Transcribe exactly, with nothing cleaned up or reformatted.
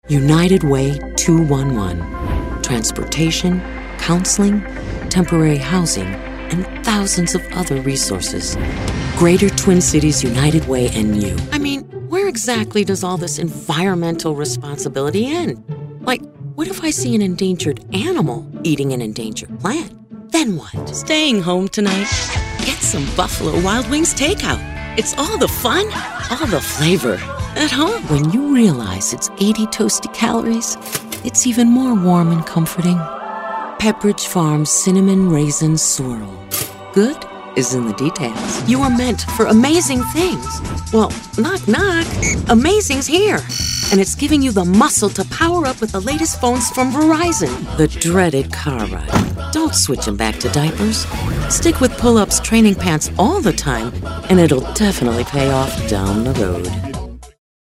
United Way two one one. Transportation, counseling, temporary housing, and thousands of other resources. Greater Twin Cities United Way and you. I mean, where exactly does all this environmental responsibility end? Like, what if I see an endangered animal eating an endangered plant? Then what? Staying home tonight? Get some Buffalo Wild Wings takeout. It's all the fun, all the flavor at home. When you realize it's eighty toasty calories, it's even more warm and comforting. Pepperidge Farm Cinnamon Raisin Swirl. Good is in the details. You are meant for amazing things. Well, knock knock. Amazing's here. And it's giving you the muscle to power up with the latest phones from Verizon. The dreaded car ride. Don't switch them back to diapers. Stick with pull-ups training pants all the time, and it'll definitely pay off down the road.